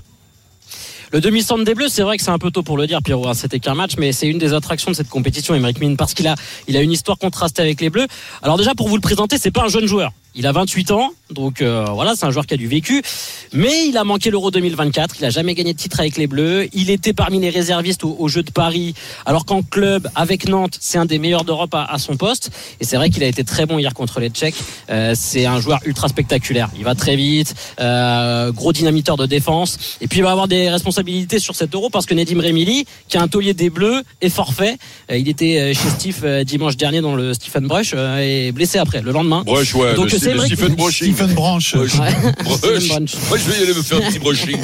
Le demi-centre des Bleus, c'est vrai que c'est un peu tôt pour le dire, Pierrot. Hein, c'était qu'un match, mais c'est une des attractions de cette compétition, Aymeric Min, parce qu'il a, il a une histoire contrastée avec les Bleus. Alors déjà, pour vous le présenter, c'est pas un jeune joueur. Il a vingt-huit ans, donc euh, voilà, c'est un joueur qui a du vécu. Mais il a manqué l'Euro deux mille vingt-quatre, il a jamais gagné de titre avec les Bleus. Il était parmi les réservistes aux au Jeux de Paris, alors qu'en club, avec Nantes, c'est un des meilleurs d'Europe à, à son poste. Et c'est vrai qu'il a été très bon hier contre les Tchèques. Euh, c'est un joueur ultra spectaculaire. Il va très vite, euh, gros dynamiteur de défense. Et puis il va avoir des responsabilités sur cet Euro parce que Nedim Remili, qui est un taulier des Bleus, est forfait. Euh, il était chez Steve euh, dimanche dernier dans le Stephen Brush euh, et blessé après, le lendemain. Brush, ouais. Donc, le Stephen Brushing. Stephen Branch. Ouais, Brush. Moi, je vais y aller me faire un petit brushing.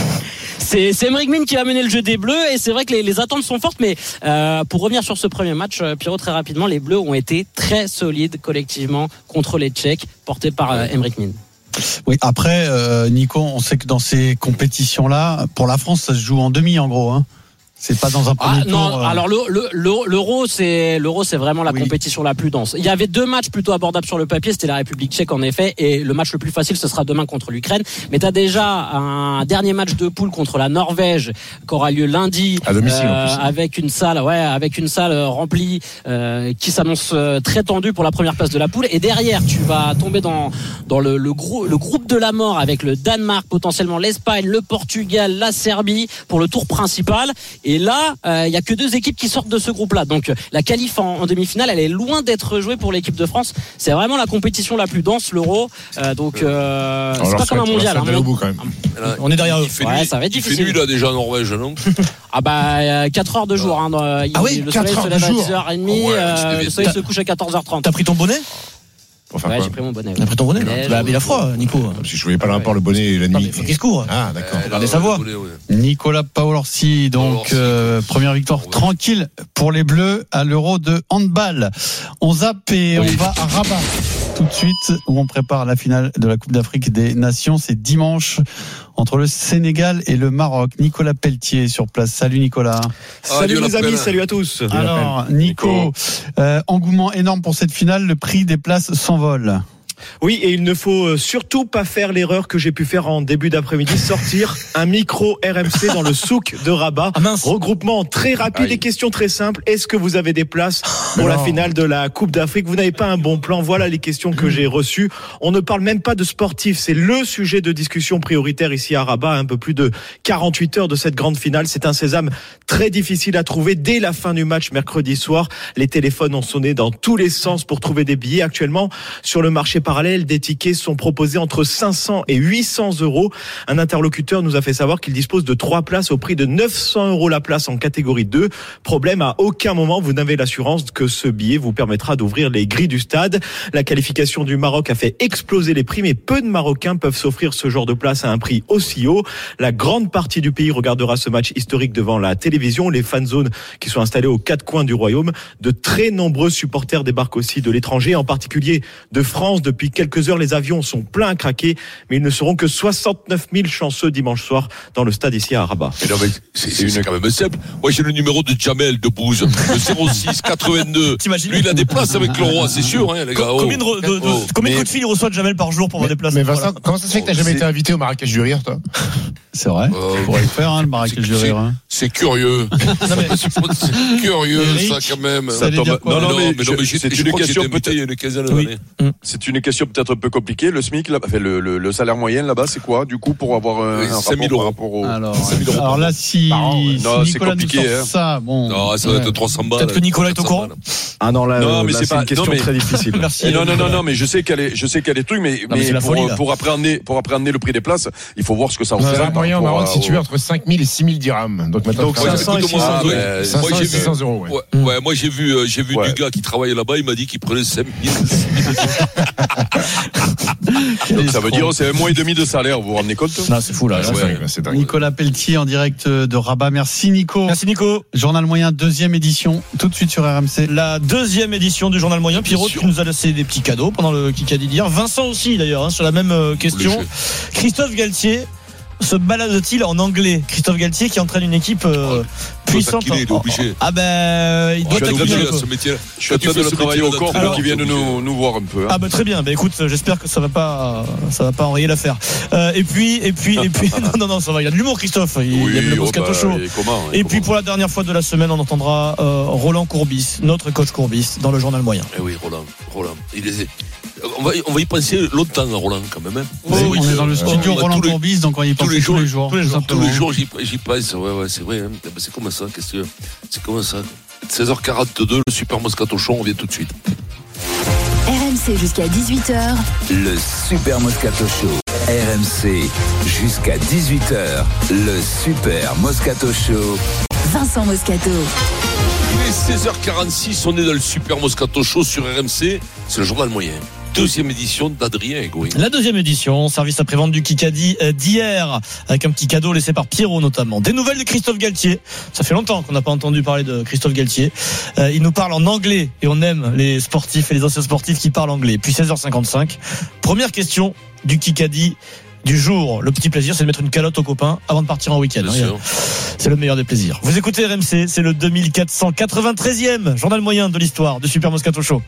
C'est, c'est Aymeric Min qui va mener le jeu des Bleus et c'est vrai que les, les attentes sont fortes, mais euh, pour revenir sur ce premier match, euh, Pierrot, très rapidement, les Bleus ont été très solides collectivement contre les Tchèques, portés par euh, Aymeric Min. Oui, après, euh, Nico, on sait que dans ces compétitions-là, pour la France, ça se joue en demi en gros, hein. C'est pas dans un premier ah, tour. Non, euh... alors le, le, l'euro, c'est l'euro, c'est vraiment la oui. compétition la plus dense. Il y avait deux matchs plutôt abordables sur le papier, c'était la République tchèque en effet, et le match le plus facile, ce sera demain contre l'Ukraine. Mais t'as déjà un dernier match de poule contre la Norvège qui aura lieu lundi, à domicile, euh, avec une salle, ouais, avec une salle remplie euh, qui s'annonce très tendue pour la première place de la poule. Et derrière, tu vas tomber dans dans le, le, gros, le groupe de la mort avec le Danemark, potentiellement l'Espagne, le Portugal, la Serbie pour le tour principal. Et là, il euh, y a que deux équipes qui sortent de ce groupe-là. Donc la qualif en, en demi-finale, elle est loin d'être jouée pour l'équipe de France. C'est vraiment la compétition la plus dense, l'Euro. Euh, donc euh, c'est pas comme un mondial. Hein, au bout, quand même. Là, on est derrière eux. Ouais, nuit, ça va être difficile. Il fait nuit là déjà en Norvège, non? Ah bah quatre heures de jour. Hein, dans, il, ah oui, le soleil se lève à dix heures trente. Oh ouais, euh, le soleil se couche à quatorze heures trente. T'as pris ton bonnet? Enfin, ouais, j'ai pris mon bonnet. T'as pris ton bonnet? Bah, il a froid, Nico. Si je voyais pas l'important le bonnet la nuit. Non, mais il faut qu'il se couvre. Ah, d'accord. Regardez sa voix. Nicolas Paolorsi, donc euh, première victoire tranquille pour les Bleus à l'Euro de handball. On zappe et oui. on va à Rabat tout de suite où on prépare la finale de la Coupe d'Afrique des Nations. C'est dimanche entre le Sénégal et le Maroc. Nicolas Pelletier sur place. Salut Nicolas. Salut les amis, salut à tous. Alors Nico, Nico. Euh, engouement énorme pour cette finale, le prix des places s'envole. Oui, et il ne faut surtout pas faire l'erreur que j'ai pu faire en début d'après-midi, sortir un micro R M C dans le souk de Rabat. Ah Regroupement très rapide Aïe. et question très simple. Est-ce que vous avez des places pour la finale de la Coupe d'Afrique? Vous n'avez pas un bon plan? Voilà les questions que j'ai reçues. On ne parle même pas de sportifs. C'est le sujet de discussion prioritaire ici à Rabat. Un peu plus de quarante-huit heures de cette grande finale. C'est un sésame très difficile à trouver. Dès la fin du match mercredi soir, les téléphones ont sonné dans tous les sens pour trouver des billets. Actuellement, sur le marché parisien, parallèle. Des tickets sont proposés entre cinq cents et huit cents euros. Un interlocuteur nous a fait savoir qu'il dispose de trois places au prix de neuf cents euros la place en catégorie deux. Problème, à aucun moment vous n'avez l'assurance que ce billet vous permettra d'ouvrir les grilles du stade. La qualification du Maroc a fait exploser les prix, mais peu de Marocains peuvent s'offrir ce genre de place à un prix aussi haut. La grande partie du pays regardera ce match historique devant la télévision. Les fan zones qui sont installées aux quatre coins du royaume. De très nombreux supporters débarquent aussi de l'étranger, en particulier de France. Depuis quelques heures, les avions sont pleins à craquer, mais ils ne seront que soixante-neuf mille chanceux dimanche soir dans le stade ici à Rabat. Mais non, mais c'est, c'est, c'est quand même simple. Moi, j'ai le numéro de Jamel de Bouze, le zéro six quatre-vingt-deux. Lui, il a des places avec le roi, c'est sûr, hein, les gars. Combien de, de, de, oh. combien de coups de fil il reçoit de Jamel par jour pour avoir des places? Mais Vincent, voilà. Comment ça se fait que t'as jamais c'est... été invité au Marrakech du Rire, toi? C'est vrai. Euh, tu pourrais le faire, hein, le Marrakech du Rire. Hein. C'est curieux. Non, mais... C'est curieux, Eric, ça, quand même. Ça tombe... Non, non, mais, mais, non, mais c'est une question peut-être. Il y a une quinzaine d'années. C'est une question peut-être un peu compliquée. Le SMIC, là, enfin, le, le, le salaire moyen là-bas, c'est quoi, du coup, pour avoir un, oui, un cinq mille rapport euros. Par rapport au... Alors, alors là, si, non, si Nicolas nous sort hein. ça, bon. Non, ça va être trois cents balles. Peut-être que Nicolas est au courant. Ah non, là, non, mais là, c'est, c'est pas une question non, mais... très difficile. Merci. Non, non, non, non, mais je sais qu'elle est, je sais qu'elle est truc, mais, non, mais, mais pour, folie, pour appréhender, pour appréhender le prix des places, il faut voir ce que ça représente. Un moyen au Maroc situé entre cinq mille et six mille dirhams. Donc maintenant, donc cinq cents et six cents euros. Ouais, moi j'ai vu, j'ai vu du gars qui travaillait là-bas, il m'a dit qu'il prenait cinq mille. Donc ça veut dire c'est un mois et demi de salaire, vous vous rendez compte? Non, c'est fou là. Ouais, ouais, c'est dingue. Nicolas Pelletier en direct de Rabat. Merci Nico. Merci Nico. Journal moyen, deuxième édition, tout de suite sur R M C. La deuxième édition du Journal moyen. Pierrot qui nous a laissé des petits cadeaux pendant le Kikadi d'hier. Vincent aussi d'ailleurs, hein, sur la même euh, question. Christophe Galtier se balade-t-il en anglais? Christophe Galtier qui entraîne une équipe euh, puissante. Il est obligé. Ah ben, il doit taquiner à ce métier. Je suis en train de le travailler au corps pour qu'il vienne nous, nous voir un peu. Hein. Ah ben très bien. Ben écoute, j'espère que ça va pas, ça va pas enrayer l'affaire. Euh, et puis, et puis, et puis, non, non, non, ça va. Il y a de l'humour, Christophe. Il oui, y a le Moscato bah, Show. Comment, et puis pour la dernière fois de la semaine, on entendra euh, Roland Courbis, notre coach Courbis, dans le Journal moyen. Eh oui, Roland, Roland. Il est... On va, on va y penser longtemps à Roland quand même. Hein. Oui, oui, on est dans le studio euh, Roland les, Courbis, donc on y pense tous les jours. Tous les jours, tous les jours, tous les jours j'y, j'y pense. Ouais, ouais, c'est vrai. Hein. C'est comme ça. Qu'est-ce que c'est comme ça. seize heures quarante-deux, le Super Moscato Show, on revient tout de suite. R M C jusqu'à dix-huit heures. Le Super Moscato Show. R M C jusqu'à dix-huit heures. Le Super Moscato Show. Vincent Moscato. Il est seize heures quarante-six, on est dans le Super Moscato Show sur R M C. C'est le journal moyen. Deuxième édition d'Adrien Egoï. La deuxième édition, service après-vente du Kikadi d'hier, avec un petit cadeau laissé par Pierrot notamment. Des nouvelles de Christophe Galtier. Ça fait longtemps qu'on n'a pas entendu parler de Christophe Galtier. Euh, il nous parle en anglais et on aime les sportifs et les anciens sportifs qui parlent anglais. Puis seize heures cinquante-cinq, première question du Kikadi du jour. Le petit plaisir, c'est de mettre une calotte aux copains avant de partir en week-end. Hein, c'est le meilleur des plaisirs. Vous écoutez R M C, c'est le deux mille quatre cent quatre-vingt-treizième journal moyen de l'histoire du Super Moscato Show.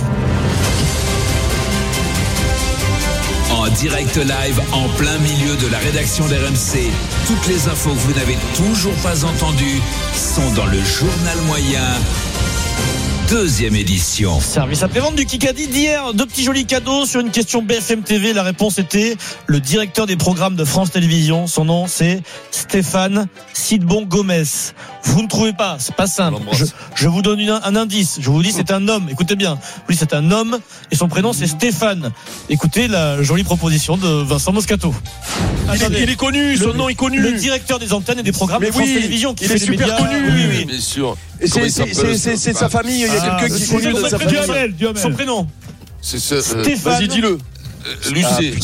En direct live, en plein milieu de la rédaction d'R M C, toutes les infos que vous n'avez toujours pas entendues sont dans le journal moyen. Deuxième édition. Service après-vente du Kikadi d'hier. Deux petits jolis cadeaux sur une question B F M T V. La réponse était le directeur des programmes de France Télévisions. Son nom, c'est Stéphane Sidbon Gomez. Vous ne trouvez pas, c'est pas simple. Je, je vous donne une, un indice. Je vous dis, c'est un homme. Écoutez bien. Oui, c'est un homme et son prénom, c'est Stéphane. Écoutez la jolie proposition de Vincent Moscato. Il est, il est connu, son le, nom est connu. Le directeur des antennes et des programmes mais de France oui, Télévisions. Qui il fait est super médias. connu. Oui, oui, bien sûr. Et c'est, c'est, c'est, c'est, c'est sa famille. Il y a ah, quelqu'un qui est connu de sa famille. Duhamel, Duhamel. Son prénom. C'est ça. Stéphane. Vas-y, dis-le. Lucé.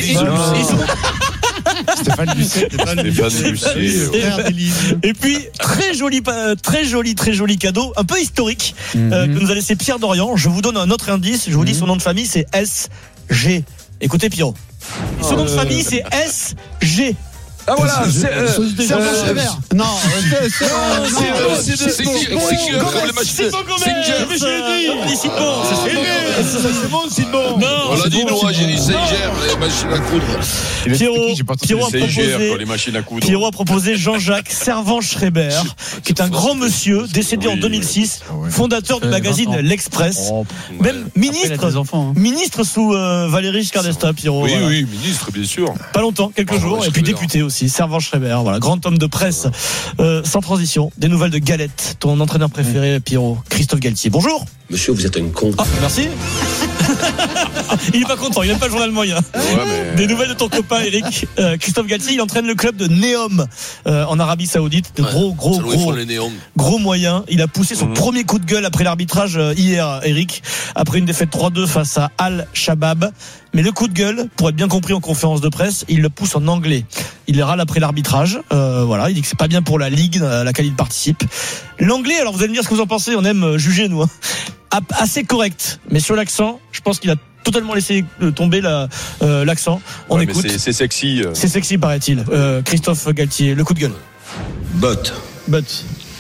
Stéphane Lucé. Stéphane Lucé. Et puis très joli, très joli, très joli cadeau, un peu historique mm-hmm. euh, que nous a laissé Pierre Dorian. Je vous donne un autre indice. Je vous mm-hmm. dis son nom de famille, c'est S G. Écoutez Pierrot. Son nom de famille, c'est S G. Ah voilà, c'est euh, Servan Schreiber. Non, c'est c'est c'est comme les machines. C'est bon, c'est bon, c'est bon. Non, on l'a dit nous, j'ai dit Singer, les machines à coudre. Pierrot, Pierrot a proposé les machines à coudre. Pierrot a proposé Jean-Jacques Servan Schreiber, qui est un grand monsieur décédé en deux mille six, fondateur du magazine L'Express, même ministre, ministre sous Valéry Giscard d'Estaing, Pierrot. Oui, oui, ministre, bien sûr. Pas longtemps, quelques jours, et puis député aussi. Servan Schreiber, voilà, grand homme de presse. Euh, sans transition, des nouvelles de Galette, ton entraîneur préféré, Pierrot, Christophe Galtier. Bonjour. Monsieur, vous êtes un con. Ah, merci. Il est pas content, il n'aime pas le journal moyen. Ouais, mais... Des nouvelles de ton copain Eric. Euh, Christophe Galtier, il entraîne le club de Neom euh, en Arabie Saoudite. De gros, gros, gros, gros moyens. Il a poussé son mmh. premier coup de gueule après l'arbitrage euh, hier, Eric, après une défaite trois deux face à Al-Shabaab. Mais le coup de gueule, pour être bien compris en conférence de presse, il le pousse en anglais. Il râle après l'arbitrage. Euh, voilà, il dit que c'est pas bien pour la ligue à laquelle il participe. L'anglais, alors vous allez me dire ce que vous en pensez. On aime juger nous. Hein. Assez correct, mais sur l'accent, je pense qu'il a totalement laissé tomber la, euh, l'accent. On ouais, écoute. C'est, c'est sexy. Euh... C'est sexy, paraît-il. Euh, Christophe Galtier, le coup de gueule. But. But.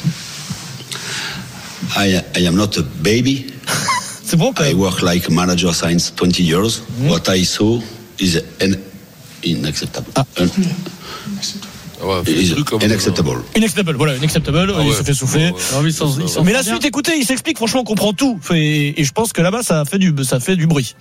I, I am not a baby. C'est bon, quand même. I work like manager since twenty years. Mmh. What I saw is an inacceptable. Ah. Un, Ouais, inacceptable. Inacceptable, voilà, inacceptable. Ah ouais. Il se fait souffler. Ouais, ouais. Sans, sans mais la suite, bien. Écoutez, il s'explique. Franchement, on comprend tout. Et, et je pense que là-bas, ça fait du, ça fait du bruit.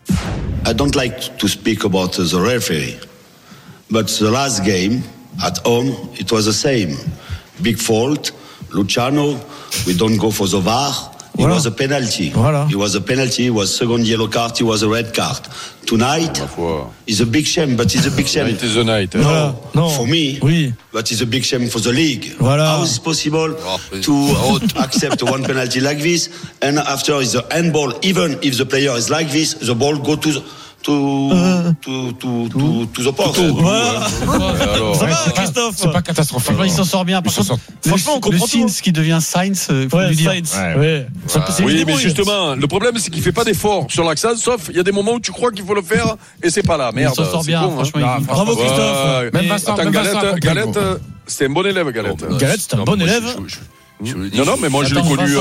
I don't like to speak about the referee, but the last game at home, it was the same. Big fault. Luciano, we don't go for the V A R. It voilà. was a penalty. Voilà. It was a penalty. It was second yellow card. It was a red card. Tonight is a big shame, but it's a big shame. Tonight is the night. No, voilà. no. For me. Oui. But it's a big shame for the league. Voilà. How is it possible to accept one penalty like this, and after is the handball, even if the player is like this, the ball go to the To, euh, to, to, to, to the post. Voilà. Alors, ça va, Christophe. C'est pas catastrophique. Il s'en sort bien. Par contre, franchement, on comprend tout. Le Sainz qui devient Sainz, faut ouais, lui dire. Sainz. Ouais. Ouais. Ah, oui, mais justement, le problème, c'est qu'il fait pas d'effort sur l'accent, sauf il y a des moments où tu crois qu'il faut le faire et c'est pas là. Merde. Il s'en sort bien, con, franchement. Hein. Bravo, Christophe. Ouais. Même Vincent, attends, Galette, Galette, c'était un bon élève, Galette. Galette, c'est un bon élève. Non, non, mais moi, je l'ai connu.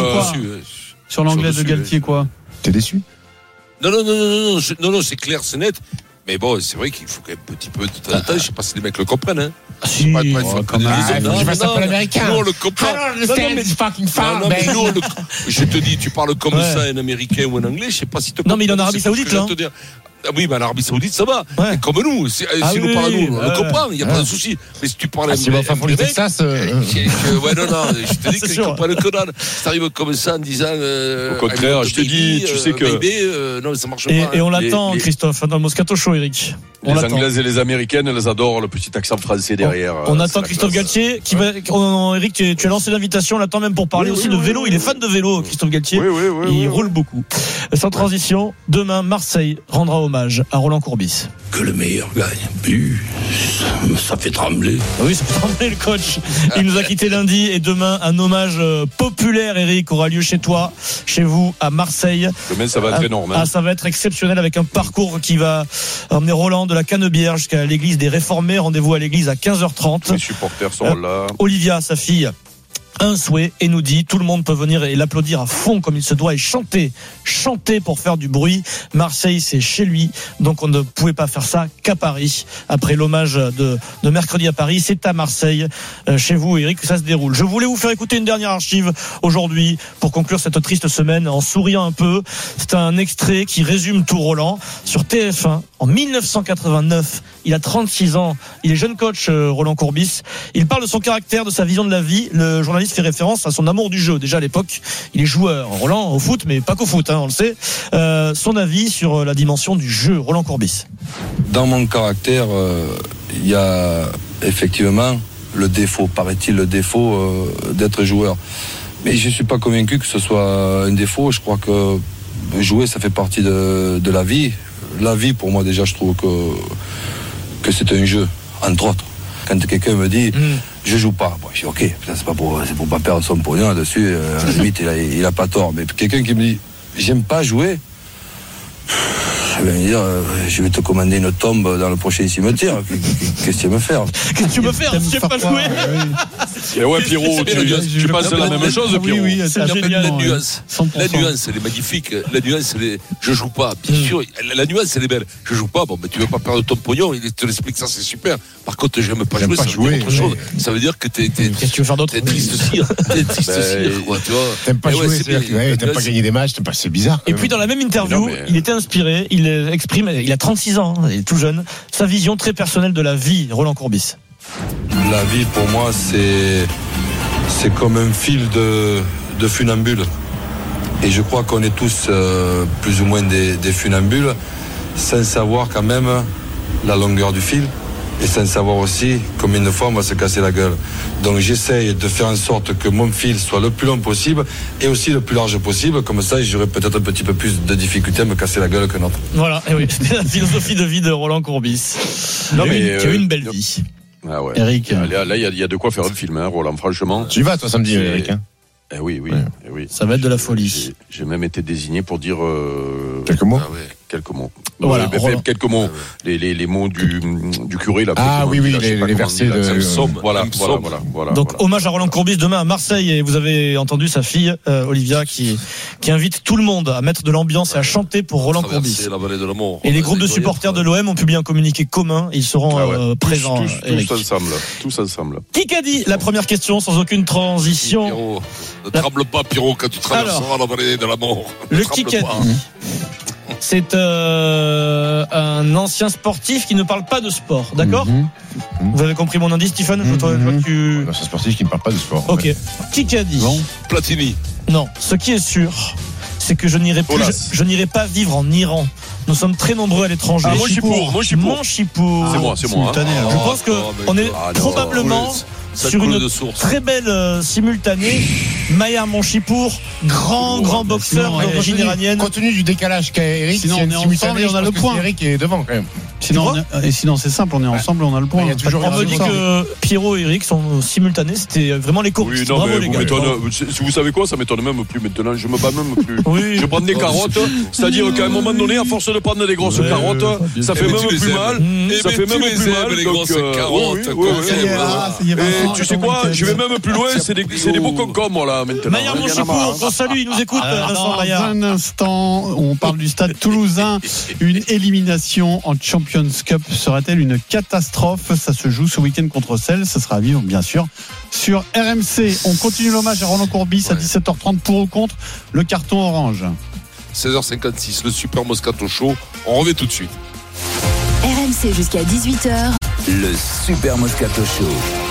Sur l'anglais de Galtier, quoi. T'es déçu? Non, non, non, non, non, non, non, c'est clair, c'est net. Mais bon, c'est vrai qu'il faut quand même un petit peu de temps en temps. Je sais pas si les mecs le comprennent, hein. Ah, si, pas, pas, il faut pas ah, non, non, non, l'américain. Nous, on le comprend. I don't understand this fucking far, man. Je te dis, tu parles comme ouais. ça en américain ou en anglais, je sais pas si tu Non, mais il est en Arabie Saoudite, là. Ah oui, mais en Arabie Saoudite, ça va. Ouais. Comme nous, si, ah si oui, nous parlons, nous, on euh, le comprend, il n'y a euh, pas de souci. Mais si tu parles ah, si un peu. Texas. Euh... Ouais, non, non, je te dis qu'ils ne comprennent que dalle. Si tu arrives comme ça en disant. Euh, Au contraire, je te dis, tu sais que. Baby, euh, non, ça marche et, pas. Et on l'attend, les, Christophe, dans le Moscato Show, Eric. On les Anglaises et les Américaines, elles adorent le petit accent français derrière. On, on attend Christophe Galtier. Qui va, on, Eric, tu, tu as lancé l'invitation, on l'attend même pour parler oui, aussi oui, de oui, vélo. oui, il est fan de vélo, Christophe Galtier. Oui, oui, oui, il oui, roule oui. beaucoup. Sans transition, demain, Marseille rendra hommage à Roland Courbis. Que le meilleur gagne. Puis, ça fait trembler. Oui, ça fait trembler le coach. Il nous a quitté lundi et demain, un hommage populaire, Eric, aura lieu chez toi, chez vous, à Marseille. Demain, ça va être énorme. Hein. Ah, ça va être exceptionnel avec un parcours qui va emmener Roland de la Canebière jusqu'à l'église des Réformés. Rendez-vous à l'église à quinze heures trente. Les supporters sont euh, là. Olivia, sa fille, un souhait et nous dit tout le monde peut venir et l'applaudir à fond comme il se doit et chanter, chanter pour faire du bruit. Marseille, c'est chez lui, donc on ne pouvait pas faire ça qu'à Paris. Après l'hommage de, de mercredi à Paris, c'est à Marseille, euh, chez vous, Eric, que ça se déroule. Je voulais vous faire écouter une dernière archive aujourd'hui pour conclure cette triste semaine en souriant un peu. C'est un extrait qui résume tout Roland sur T F un en dix-neuf cent quatre-vingt-neuf. Il a trente-six ans, il est jeune coach, euh, Roland Courbis. Il parle de son caractère, de sa vision de la vie. Le journaliste fait référence à son amour du jeu. Déjà à l'époque, il est joueur, Roland, au foot, mais pas qu'au foot, hein, on le sait. Euh, son avis sur la dimension du jeu, Roland Courbis. Dans mon caractère, il euh, y a effectivement le défaut, paraît-il, le défaut euh, d'être joueur. Mais je ne suis pas convaincu que ce soit un défaut. Je crois que jouer, ça fait partie de, de la vie. La vie, pour moi, déjà, je trouve que, que c'est un jeu, entre autres. Quand quelqu'un me dit mm. je joue pas, bon, je dis ok, c'est pas pour, c'est pour pas perdre son pognon là-dessus, euh, à la limite il a, il a pas tort. Mais quelqu'un qui me dit j'aime pas jouer, je vais me dire euh, je vais te commander une tombe dans le prochain cimetière. Qu'est-ce que tu veux me faire? Qu'est-ce que tu veux faire si tu n'aimes pas jouer? Et ouais, Pierrot, tu, tu penses la même chose, Pierrot? Oui, oui, c'est génial. La nuance, la nuance, elle est magnifique. La nuance, elle est, je joue pas. Bien mmh. sûr, la nuance, elle est belle. Je joue pas. Bon, mais tu veux pas perdre ton pognon. Il te l'explique, ça, c'est super. Par contre, j'aime pas jouer. Ça veut dire autre chose. Ça veut dire que t'es, t'es, qu'est-ce que tu veux faire d'autre? T'es triste cire. T'es triste cire, quoi, tu vois. T'aimes pas jouer, c'est t'aimes pas gagner des matchs, t'aimes pas, c'est bizarre. Et puis, dans la même interview, il était inspiré. Il exprime, il a trente-six ans, il est tout jeune, sa vision très personnelle de la vie, Roland Courbis. La vie, pour moi, c'est, c'est comme un fil de, de funambule. et je crois qu'on est tous euh, plus ou moins des, des funambules, sans savoir quand même la longueur du fil et sans savoir aussi combien de fois on va se casser la gueule. Donc j'essaye de faire en sorte que mon fil soit le plus long possible et aussi le plus large possible, comme ça j'aurai peut-être un petit peu plus de difficulté à me casser la gueule que notre. Voilà, et oui, c'était la philosophie de vie de Roland Courbis. Non, mais qui a eu une belle vie. Ah ouais. Eric. Là, il y, y a de quoi faire un film, hein, Roland, franchement. Tu y vas, toi, samedi, Eric, hein? Eh oui, oui, ouais. eh oui. Ça va être de la folie. J'ai, j'ai même été désigné pour dire euh, quelques mots. Ah ouais, quelques mots. Voilà, ouais, quelques mots. Ah ouais. Les, les, les mots du, du curé là. Ah oui, oui, les, les versets de. Là, somme, voilà, voilà, voilà, voilà. Donc voilà. hommage à Roland Courbis demain à Marseille, et vous avez entendu sa fille euh, Olivia qui qui invite tout le monde à mettre de l'ambiance et à chanter pour Roland Courbis. La vallée de la mort. Et les groupes de supporters de l'O M ont publié un communiqué commun. Ils seront ah ouais. euh, présents. Tous, tous, tous ensemble. Tous ensemble. Qui a dit la première question sans aucune transition? Pierrot, ne tremble pas, Pierrot, quand tu traverseras Alors, la vallée de la mort. Ne le Kikadi. C'est euh, un ancien sportif qui ne parle pas de sport, d'accord? mmh, mmh. Vous avez compris mon indice, Stephen? mmh, je vois, je vois que tu... Un ancien sportif qui ne parle pas de sport. Ok. Ouais. Qui a dit bon. Platini. Non. Ce qui est sûr, c'est que je n'irai plus, je, je n'irai pas vivre en Iran. Nous sommes très nombreux à l'étranger. Ah, moi, je suis pour. Moi, je suis pour. Mon Chipour. C'est moi, c'est moi. Hein. Je pense que oh, on est ah, probablement Ça sur une très belle euh, simultanée. Maillard Monchipour, grand oh, grand boxeur d'origine iranienne. Compte tenu du décalage qu'a Eric, sinon on est ensemble et on a le point. Eric est devant quand même. Sinon, est, et sinon c'est simple, on est ensemble, on a le point. Il y a toujours on me dit que Pierrot et Eric sont simultanés, c'était vraiment les courses. Oui, non, bravo, mais les gars. Si vous savez quoi, ça m'étonne même plus maintenant. Je me bats même plus. Oui. Je prends des carottes, c'est-à-dire qu'à un moment donné, à force de prendre des grosses ouais, carottes, ouais, ça fait même plus mal. Ça fait même plus mal. Les grosses carottes. Et tu sais quoi, je vais même plus loin. C'est des c'est des beaux concombre moi là maintenant. Maillard Monchipour, on salue, il nous écoute. Dans un instant, on parle du Stade Toulousain. Une élimination en Champions Cup serait-elle une catastrophe? Ça se joue ce week-end contre Celles. Ça sera à vivre, bien sûr, sur R M C. On continue l'hommage à Roland Courbis ouais. à dix-sept heures trente pour ou contre le carton orange. seize heures cinquante-six, le Super Moscato Show. On revient tout de suite. R M C jusqu'à dix-huit heures. Le Super Moscato Show.